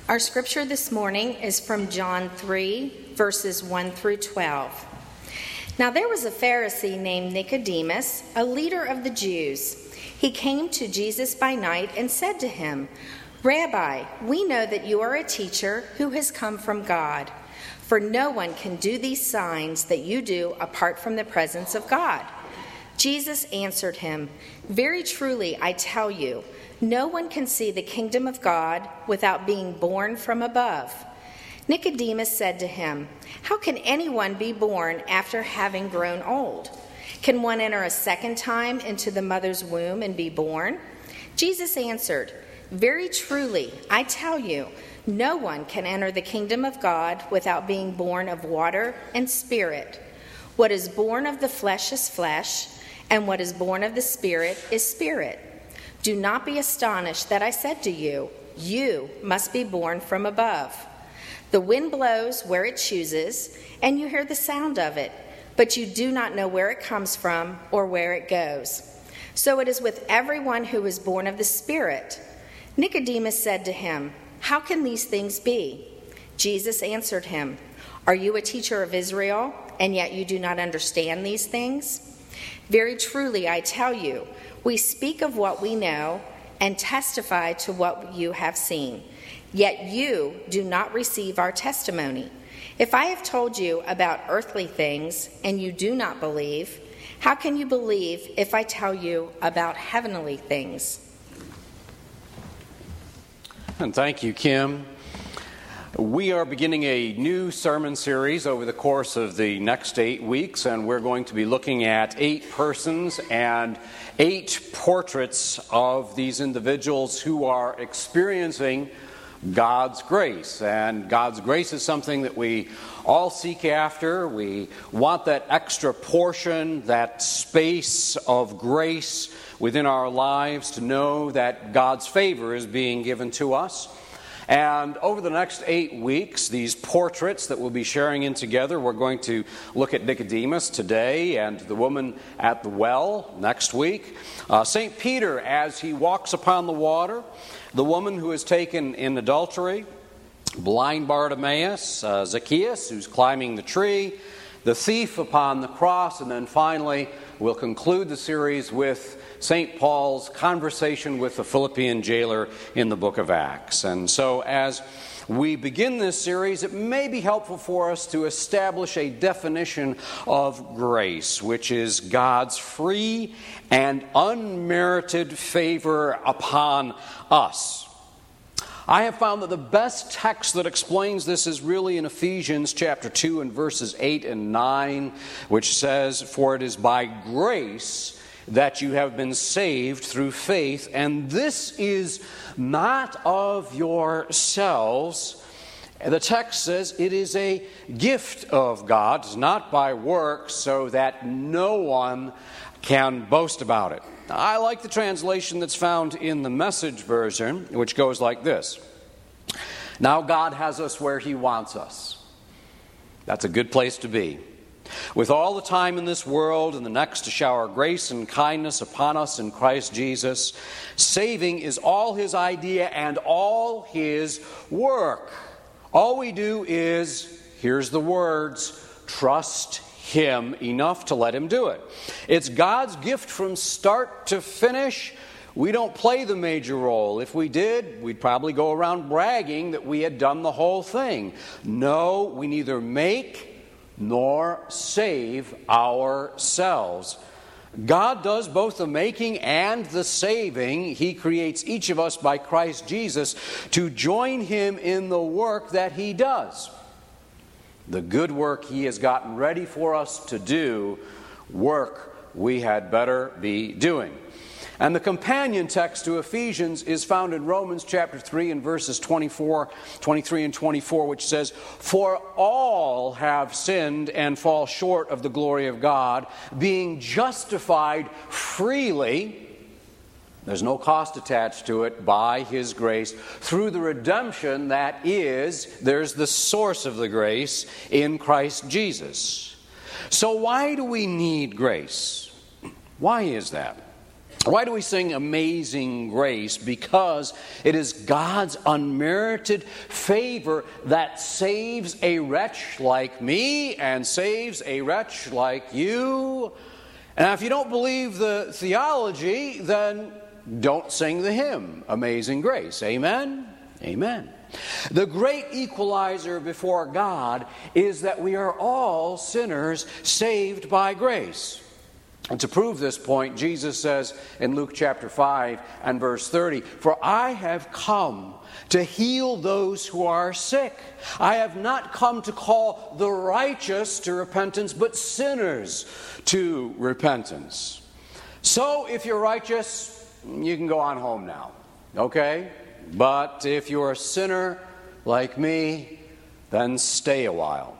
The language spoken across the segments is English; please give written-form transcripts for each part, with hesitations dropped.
Our scripture this morning is from John 3, verses 1 through 12. Now there was a Pharisee named Nicodemus, a leader of the Jews. He came to Jesus by night and said to him, "Rabbi, we know that you are a teacher who has come from God, for no one can do these signs that you do apart from the presence of God." Jesus answered him, "Very truly, I tell you, no one can see the kingdom of God without being born from above." Nicodemus said to him, "How can anyone be born after having grown old? Can one enter a second time into the mother's womb and be born?" Jesus answered, "Very truly, I tell you, no one can enter the kingdom of God without being born of water and spirit. What is born of the flesh is flesh, and what is born of the Spirit is spirit. Do not be astonished that I said to you, 'You must be born from above.' The wind blows where it chooses, and you hear the sound of it, but you do not know where it comes from or where it goes. So it is with everyone who is born of the Spirit." Nicodemus said to him, "How can these things be?" Jesus answered him, "Are you a teacher of Israel, and yet you do not understand these things? Very truly, I tell you, we speak of what we know and testify to what you have seen, yet you do not receive our testimony. If I have told you about earthly things and you do not believe, how can you believe if I tell you about heavenly things?" And thank you, Kim. We are beginning a new sermon series over the course of the next 8 weeks, and we're going to be looking at 8 persons and 8 portraits of these individuals who are experiencing God's grace. And God's grace is something that we all seek after. We want that extra portion, that space of grace within our lives to know that God's favor is being given to us. And over the next 8 weeks, these portraits that we'll be sharing in together, we're going to look at Nicodemus today and the woman at the well next week. St. Peter as he walks upon the water, the woman who is taken in adultery, blind Bartimaeus, Zacchaeus who's climbing the tree, the thief upon the cross, and then finally we'll conclude the series with St. Paul's conversation with the Philippian jailer in the book of Acts. And so as we begin this series, it may be helpful for us to establish a definition of grace, which is God's free and unmerited favor upon us. I have found that the best text that explains this is really in Ephesians chapter 2 and verses 8 and 9, which says, "For it is by grace that you have been saved through faith, and this is not of yourselves." The text says it is a gift of God, it's not by works, so that no one can boast about it. I like the translation that's found in the Message version, which goes like this: "Now God has us where He wants us." That's a good place to be. "With all the time in this world and the next to shower grace and kindness upon us in Christ Jesus. Saving is all His idea and all His work. All we do is," here's the words, "trust Him enough to let Him do it. It's God's gift from start to finish. We don't play the major role. If we did, we'd probably go around bragging that we had done the whole thing. No, we neither make nor save ourselves. God does both the making and the saving. He creates each of us by Christ Jesus to join Him in the work that He does. The good work He has gotten ready for us to do, work we had better be doing. And the companion text to Ephesians is found in Romans chapter 3 and verses 23 and 24, which says, "For all have sinned and fall short of the glory of God, being justified freely," there's no cost attached to it, "by His grace, through the redemption that is," there's the source of the grace, "in Christ Jesus." So why do we need grace? Why is that? Why do we sing Amazing Grace? Because it is God's unmerited favor that saves a wretch like me and saves a wretch like you. And if you don't believe the theology, then don't sing the hymn, Amazing Grace. Amen? Amen. The great equalizer before God is that we are all sinners saved by grace. And to prove this point, Jesus says in Luke chapter 5 and verse 30, "For I have come to heal those who are sick. I have not come to call the righteous to repentance, but sinners to repentance." So if you're righteous, you can go on home now, okay? But if you're a sinner like me, then stay a while.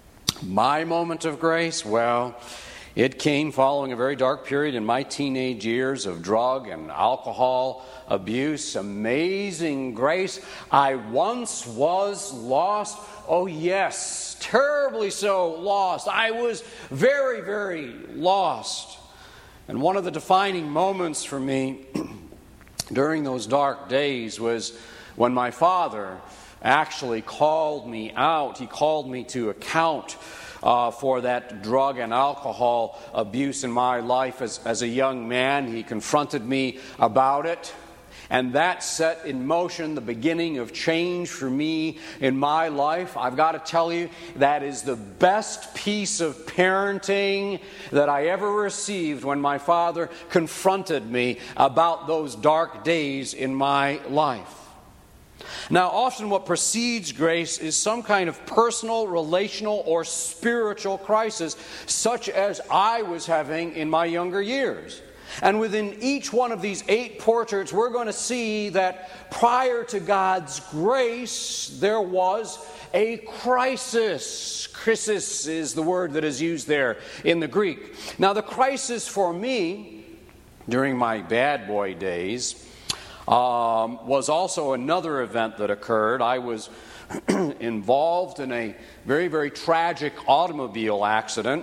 My moment of grace, well, it came following a very dark period in my teenage years of drug and alcohol abuse. Amazing grace. I once was lost. Oh yes, terribly so lost. I was very, very lost. And one of the defining moments for me during those dark days was when my father actually called me out. He called me to account for that drug and alcohol abuse in my life as a young man. He confronted me about it, and that set in motion the beginning of change for me in my life. I've got to tell you, that is the best piece of parenting that I ever received, when my father confronted me about those dark days in my life. Now, often what precedes grace is some kind of personal, relational, or spiritual crisis, such as I was having in my younger years. And within each one of these 8 portraits, we're going to see that prior to God's grace, there was a crisis. Crisis is the word that is used there in the Greek. Now, the crisis for me during my bad boy days was also another event that occurred. I was involved in a very, very tragic automobile accident.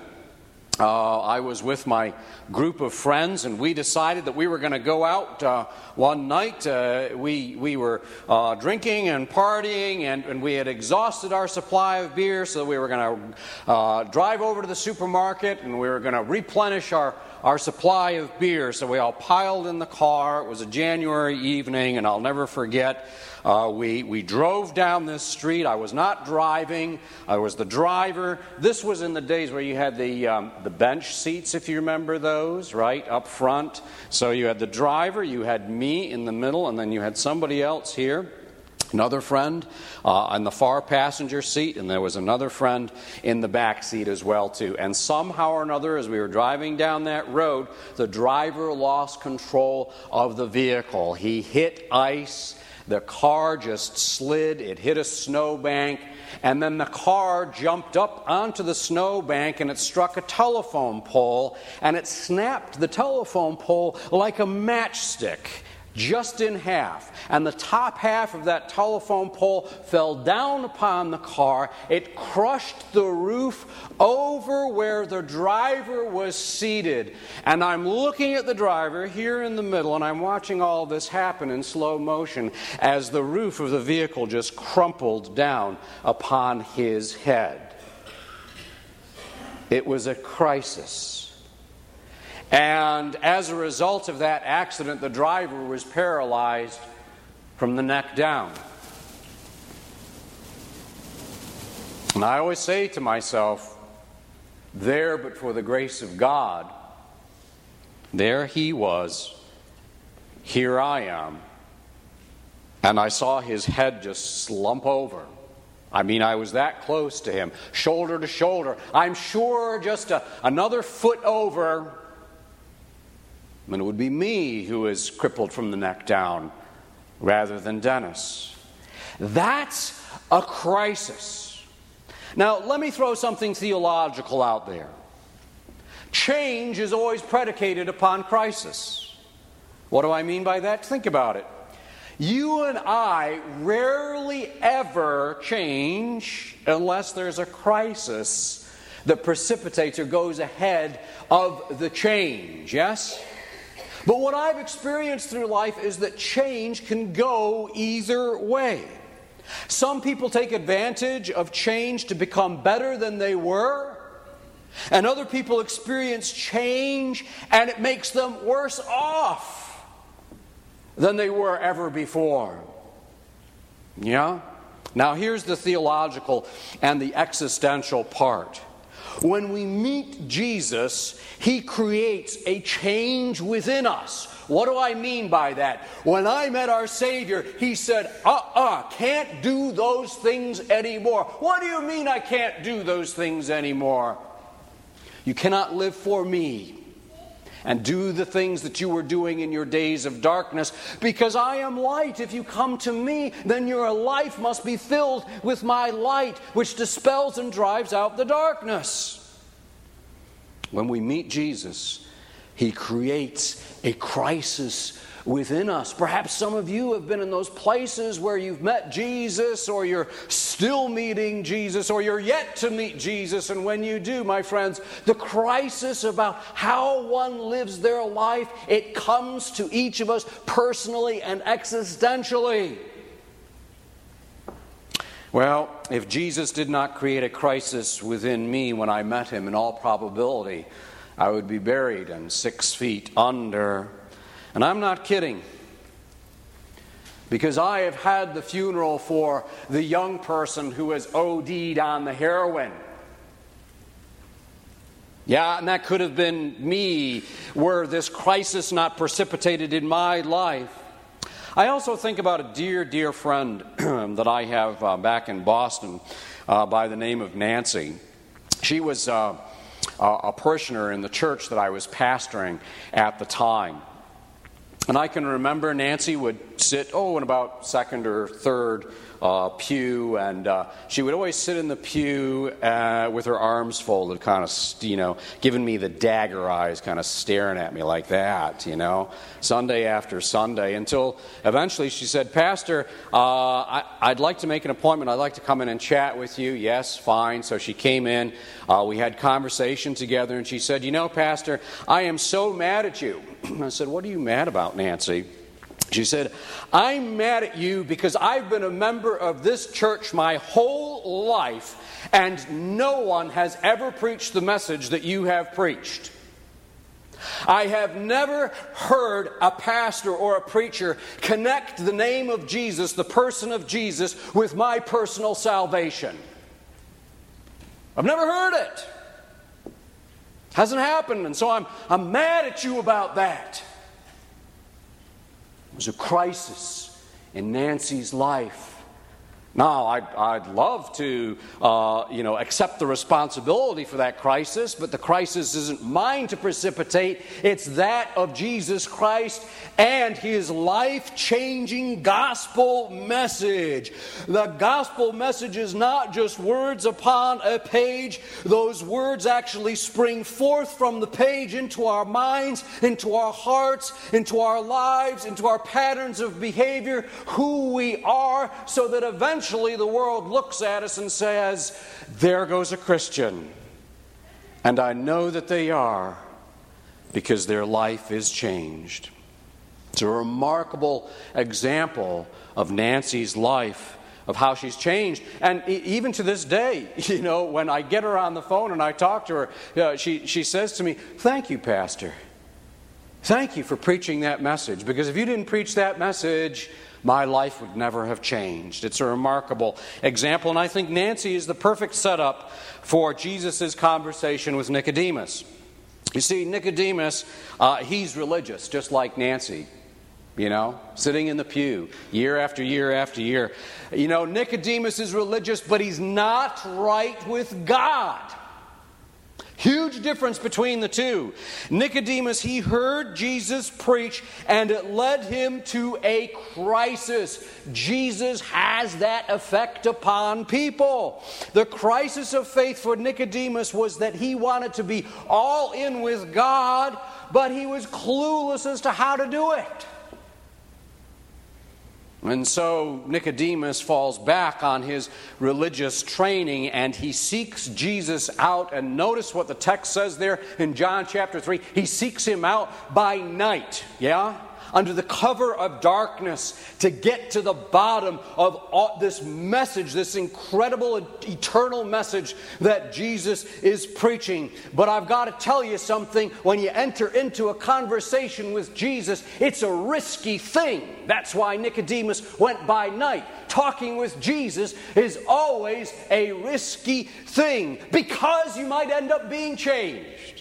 I was with my group of friends, and we decided that we were going to go out one night. We were drinking and partying, and we had exhausted our supply of beer, so we were going to drive over to the supermarket, and we were going to replenish our supply of beer. So we all piled in the car. It was a January evening, and I'll never forget, we drove down this street. I was not driving. I was the driver. This was in the days where you had the bench seats, if you remember those, right, up front. So you had the driver, you had me in the middle, and then you had somebody else here, another friend on the far passenger seat, and there was another friend in the back seat as well too. And somehow or another, as we were driving down that road, the driver lost control of the vehicle. He hit ice. The car just slid. It hit a snowbank, and then the car jumped up onto the snowbank, and it struck a telephone pole, and it snapped the telephone pole like a matchstick, just in half. And the top half of that telephone pole fell down upon the car. It crushed the roof over where the driver was seated. And I'm looking at the driver here in the middle, and I'm watching all this happen in slow motion as the roof of the vehicle just crumpled down upon his head. It was a crisis. And as a result of that accident, the driver was paralyzed from the neck down. And I always say to myself, there but for the grace of God, there he was, here I am. And I saw his head just slump over. I mean, I was that close to him, shoulder to shoulder. I'm sure just another foot over, and it would be me who is crippled from the neck down rather than Dennis. That's a crisis. Now, let me throw something theological out there. Change is always predicated upon crisis. What do I mean by that? Think about it. You and I rarely ever change unless there's a crisis that precipitates or goes ahead of the change, yes? But what I've experienced through life is that change can go either way. Some people take advantage of change to become better than they were, and other people experience change and it makes them worse off than they were ever before. Yeah? Now here's the theological and the existential part. When we meet Jesus, He creates a change within us. What do I mean by that? When I met our Savior, He said, can't do those things anymore. What do you mean I can't do those things anymore? You cannot live for me and do the things that you were doing in your days of darkness, because I am light. If you come to me, then your life must be filled with my light, which dispels and drives out the darkness. When we meet Jesus, He creates a crisis within us. Perhaps some of you have been in those places where you've met Jesus, or you're still meeting Jesus, or you're yet to meet Jesus. And when you do, my friends, the crisis about how one lives their life, it comes to each of us personally and existentially. Well, if Jesus did not create a crisis within me when I met Him, in all probability, I would be buried and 6 feet under. And I'm not kidding, because I have had the funeral for the young person who has OD'd on the heroin. Yeah, and that could have been me were this crisis not precipitated in my life. I also think about a dear, dear friend that I have back in Boston by the name of Nancy. She was a parishioner in the church that I was pastoring at the time. And I can remember Nancy would sit, in about second or third pew, and she would always sit in the pew with her arms folded, kind of, giving me the dagger eyes, kind of staring at me like that, Sunday after Sunday, until eventually she said, "Pastor, I'd like to make an appointment. I'd like to come in and chat with you." Yes, fine. So she came in. We had conversation together, and she said, "Pastor, I am so mad at you." I said, "What are you mad about, Nancy?" She said, "I'm mad at you because I've been a member of this church my whole life, and no one has ever preached the message that you have preached. I have never heard a pastor or a preacher connect the name of Jesus, the person of Jesus, with my personal salvation. I've never heard it. Hasn't happened, and so I'm mad at you about that." It was a crisis in Nancy's life. Now, I'd love to, accept the responsibility for that crisis, but the crisis isn't mine to precipitate. It's that of Jesus Christ and His life-changing gospel message. The gospel message is not just words upon a page. Those words actually spring forth from the page into our minds, into our hearts, into our lives, into our patterns of behavior, who we are, so that eventually the world looks at us and says, "There goes a Christian." And I know that they are, because their life is changed. It's a remarkable example of Nancy's life, of how she's changed. And even to this day, when I get her on the phone and I talk to her, she says to me, "Thank you, Pastor. Thank you for preaching that message, because if you didn't preach that message, my life would never have changed." It's a remarkable example, and I think Nancy is the perfect setup for Jesus' conversation with Nicodemus. You see, Nicodemus, he's religious, just like Nancy, sitting in the pew year after year after year. Nicodemus is religious, but he's not right with God. Huge difference between the two. Nicodemus, he heard Jesus preach, and it led him to a crisis. Jesus has that effect upon people. The crisis of faith for Nicodemus was that he wanted to be all in with God, but he was clueless as to how to do it. And so Nicodemus falls back on his religious training and he seeks Jesus out. And notice what the text says there in John chapter 3. He seeks him out by night, under the cover of darkness, to get to the bottom of all this message, this incredible eternal message that Jesus is preaching. But I've got to tell you something, when you enter into a conversation with Jesus, it's a risky thing. That's why Nicodemus went by night. Talking with Jesus is always a risky thing, because you might end up being changed.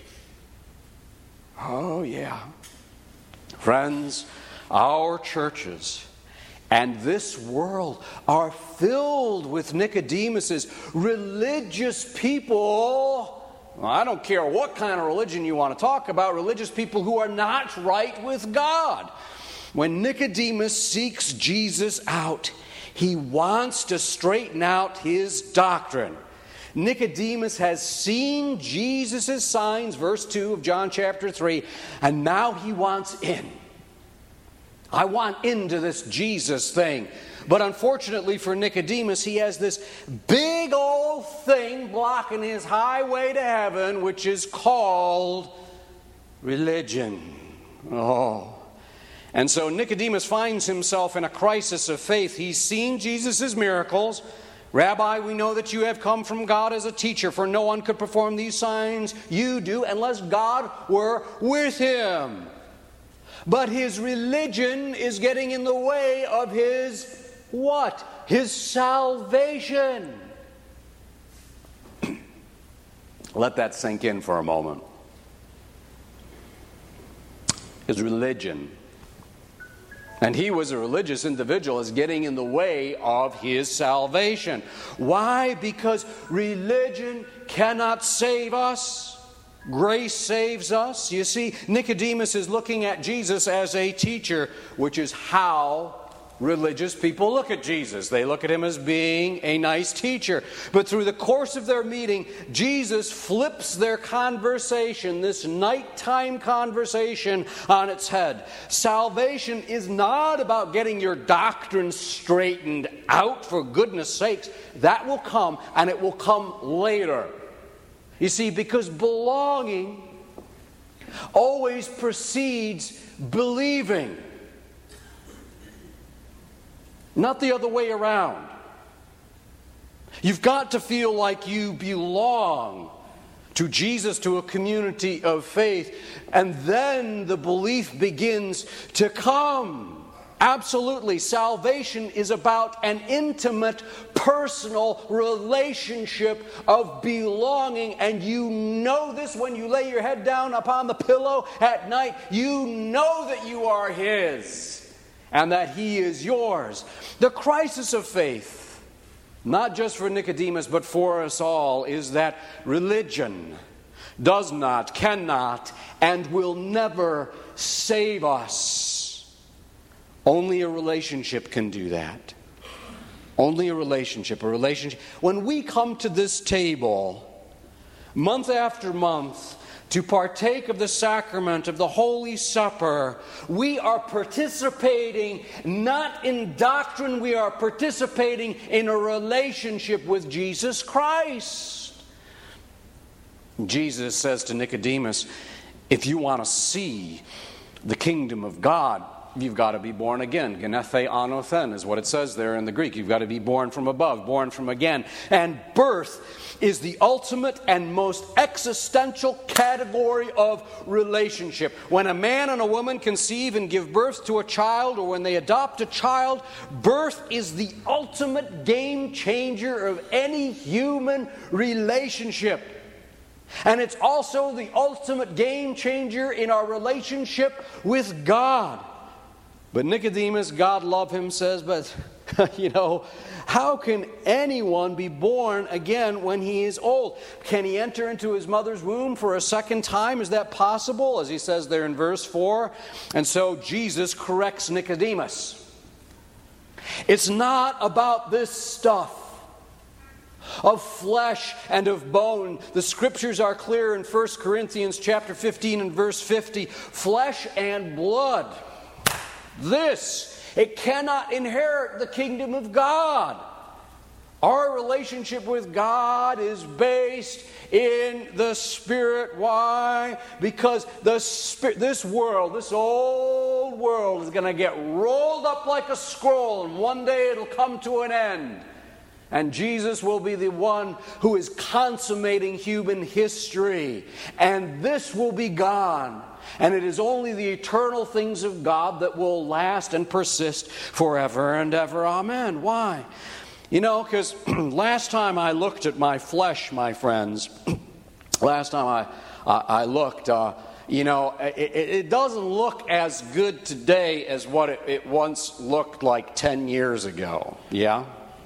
Oh yeah. Friends, our churches and this world are filled with Nicodemuses, religious people. I don't care what kind of religion you want to talk about, religious people who are not right with God. When Nicodemus seeks Jesus out, he wants to straighten out his doctrine. Nicodemus has seen Jesus' signs, verse 2 of John chapter 3, and now he wants in. I want into this Jesus thing. But unfortunately for Nicodemus, he has this big old thing blocking his highway to heaven, which is called religion. And so Nicodemus finds himself in a crisis of faith. He's seen Jesus' miracles. Rabbi, we know that you have come from God as a teacher, for no one could perform these signs you do unless God were with him. But his religion is getting in the way of his what? His salvation. Let that sink in for a moment. His religion. And he was a religious individual, is getting in the way of his salvation. Why? Because religion cannot save us. Grace saves us. You see, Nicodemus is looking at Jesus as a teacher, which is how religious people look at Jesus. They look at him as being a nice teacher. But through the course of their meeting, Jesus flips their conversation, this nighttime conversation, on its head. Salvation is not about getting your doctrine straightened out, for goodness sakes. That will come, and it will come later. You see, because belonging always precedes believing. Not the other way around. You've got to feel like you belong to Jesus, to a community of faith, and then the belief begins to come. Absolutely. Salvation is about an intimate, personal relationship of belonging, and you know this when you lay your head down upon the pillow at night. You know that you are His and that He is yours. The crisis of faith, not just for Nicodemus but for us all, is that religion does not, cannot, and will never save us. Only a relationship can do that. Only a relationship. When we come to this table, month after month, to partake of the sacrament of the Holy Supper, we are participating not in doctrine, we are participating in a relationship with Jesus Christ. Jesus says to Nicodemus, if you want to see the kingdom of God, you've got to be born again. Genethe anothen is what it says there in the Greek. You've got to be born from above, born from again. And birth is the ultimate and most existential category of relationship. When a man and a woman conceive and give birth to a child, or when they adopt a child, birth is the ultimate game changer of any human relationship. And it's also the ultimate game changer in our relationship with God. But Nicodemus, God love him, says, but, how can anyone be born again when he is old? Can he enter into his mother's womb for a second time? Is that possible? As he says there in verse 4. And so Jesus corrects Nicodemus. It's not about this stuff of flesh and of bone. The scriptures are clear in 1 Corinthians chapter 15 and verse 50. Flesh and blood. This it cannot inherit the kingdom of God. Our relationship with God is based in the Spirit. Why? Because the Spirit, this old world is going to get rolled up like a scroll, and one day it'll come to an end. And Jesus will be the one who is consummating human history. And this will be gone. And it is only the eternal things of God that will last and persist forever and ever. Amen. Why? You know, because last time I looked at my flesh, my friends, last time I looked, it doesn't look as good today as what it once looked like 10 years ago. Yeah?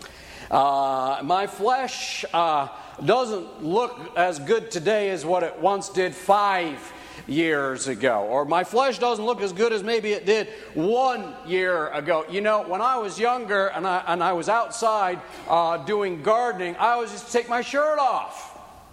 My flesh doesn't look as good today as what it once did 5 years ago. Or my flesh doesn't look as good as maybe it did 1 year ago. You know, when I was younger and I was outside doing gardening, I always used to take my shirt off.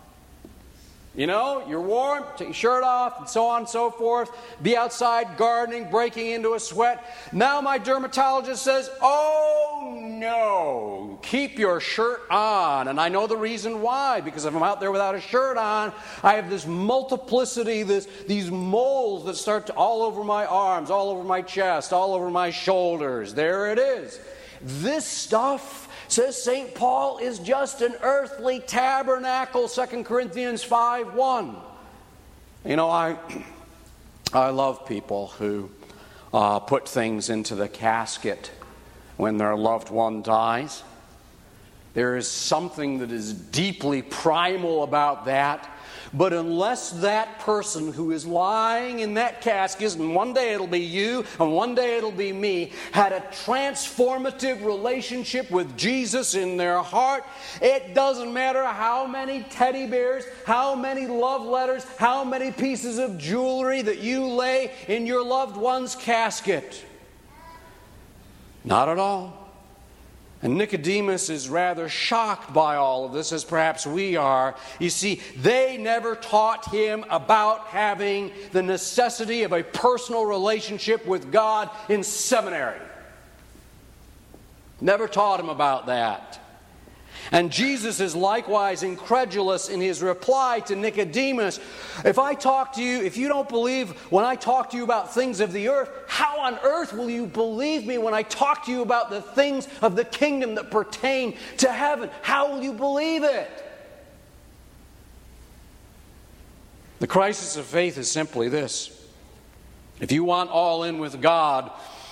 You know, you're warm, take your shirt off, and so on and so forth. Be outside gardening, breaking into a sweat. Now my dermatologist says, oh no, keep your shirt on. And I know the reason why, because if I'm out there without a shirt on, I have this multiplicity, these moles that start all over my arms, all over my chest, all over my shoulders. There it is. This stuff, says St. Paul, is just an earthly tabernacle, 2 Corinthians 5:1. You know, I love people who put things into the casket when their loved one dies. There is something that is deeply primal about that. But unless that person who is lying in that casket, and one day it'll be you, and one day it'll be me, had a transformative relationship with Jesus in their heart, it doesn't matter how many teddy bears, how many love letters, how many pieces of jewelry that you lay in your loved one's casket. Not at all. And Nicodemus is rather shocked by all of this, as perhaps we are. You see, they never taught him about having the necessity of a personal relationship with God in seminary. Never taught him about that. And Jesus is likewise incredulous in his reply to Nicodemus. If you don't believe when I talk to you about things of the earth, how on earth will you believe me when I talk to you about the things of the kingdom that pertain to heaven? How will you believe it? The crisis of faith is simply this. If you want all in with God,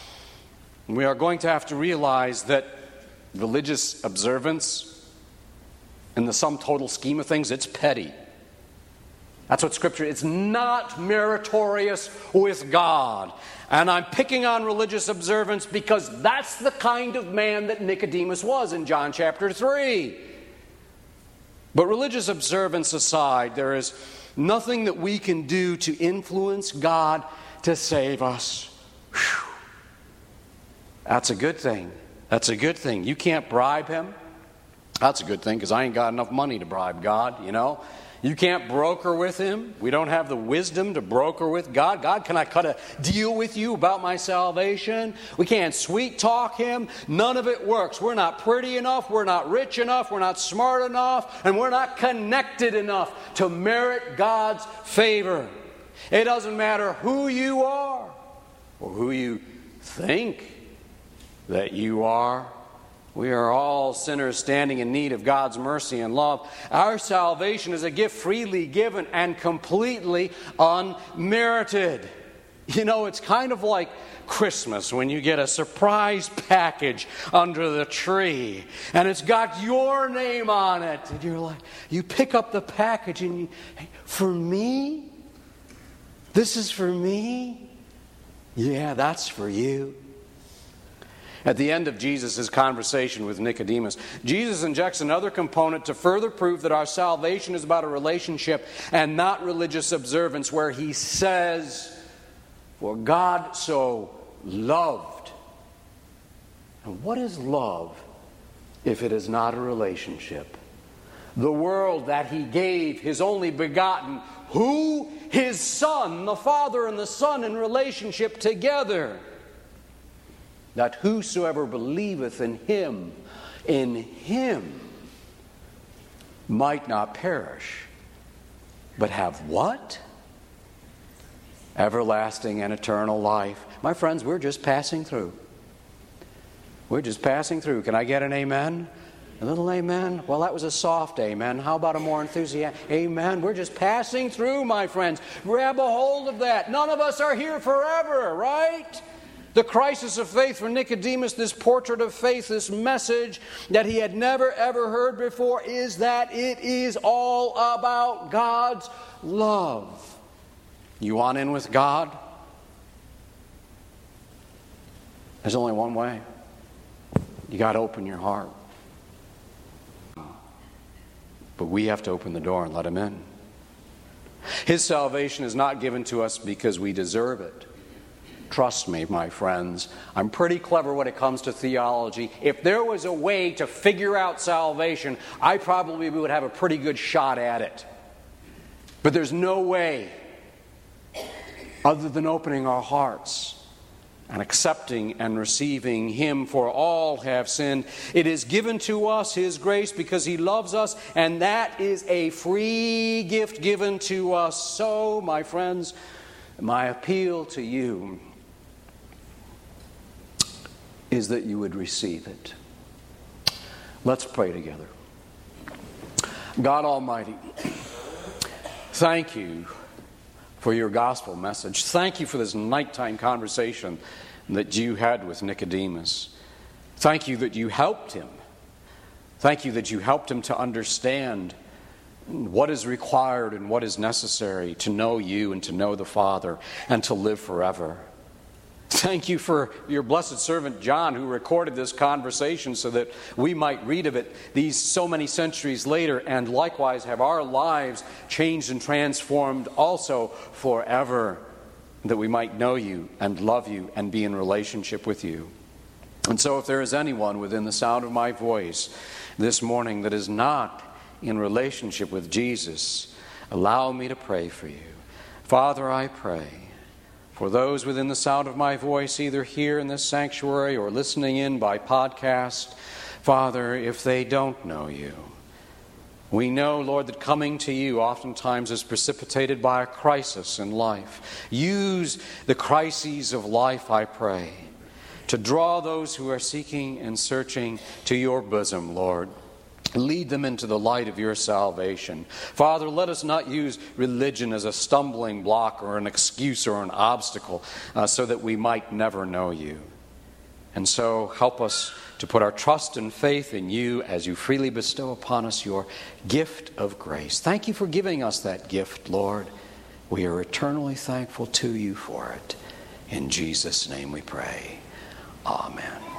we are going to have to realize that religious observance, in the sum total scheme of things, it's petty. That's what Scripture, it's not meritorious with God. And I'm picking on religious observance because that's the kind of man that Nicodemus was in John chapter 3. But religious observance aside, there is nothing that we can do to influence God to save us. Whew. That's a good thing. That's a good thing. You can't bribe him. That's a good thing, because I ain't got enough money to bribe God, you know. You can't broker with him. We don't have the wisdom to broker with God. God, can I cut a deal with you about my salvation? We can't sweet talk him. None of it works. We're not pretty enough. We're not rich enough. We're not smart enough. And we're not connected enough to merit God's favor. It doesn't matter who you are or who you think that you are. We are all sinners standing in need of God's mercy and love. Our salvation is a gift freely given and completely unmerited. You know, it's kind of like Christmas when you get a surprise package under the tree and it's got your name on it. And you're like, you pick up the package and you, hey, for me? This is for me? Yeah, that's for you. At the end of Jesus' conversation with Nicodemus, Jesus injects another component to further prove that our salvation is about a relationship and not religious observance, where he says, for God so loved. And what is love if it is not a relationship? The world that he gave his only begotten, who? His Son, the Father and the Son in relationship together. that whosoever believeth in him might not perish, but have what? Everlasting and eternal life. My friends, we're just passing through. We're just passing through. Can I get an amen? A little amen? Well, that was a soft amen. How about a more enthusiastic amen? We're just passing through, my friends. Grab a hold of that. None of us are here forever, right? The crisis of faith for Nicodemus, this portrait of faith, this message that he had never ever heard before, is that it is all about God's love. You want in with God? There's only one way. You got to open your heart. But we have to open the door and let him in. His salvation is not given to us because we deserve it. Trust me, my friends, I'm pretty clever when it comes to theology. If there was a way to figure out salvation, I probably would have a pretty good shot at it. But there's no way other than opening our hearts and accepting and receiving him, for all have sinned. It is given to us, his grace, because he loves us, and that is a free gift given to us. So, my friends, my appeal to you is that you would receive it. Let's pray together. God Almighty, thank you for your gospel message. Thank you for this nighttime conversation that you had with Nicodemus. Thank you that you helped him. Thank you that you helped him to understand what is required and what is necessary to know you and to know the Father and to live forever. Thank you for your blessed servant John, who recorded this conversation so that we might read of it these so many centuries later, and likewise have our lives changed and transformed also forever, that we might know you and love you and be in relationship with you. And so if there is anyone within the sound of my voice this morning that is not in relationship with Jesus, allow me to pray for you. Father, I pray for those within the sound of my voice, either here in this sanctuary or listening in by podcast. Father, if they don't know you, we know, Lord, that coming to you oftentimes is precipitated by a crisis in life. Use the crises of life, I pray, to draw those who are seeking and searching to your bosom, Lord. Lead them into the light of your salvation. Father, let us not use religion as a stumbling block or an excuse or an obstacle so that we might never know you. And so help us to put our trust and faith in you as you freely bestow upon us your gift of grace. Thank you for giving us that gift, Lord. We are eternally thankful to you for it. In Jesus' name we pray. Amen.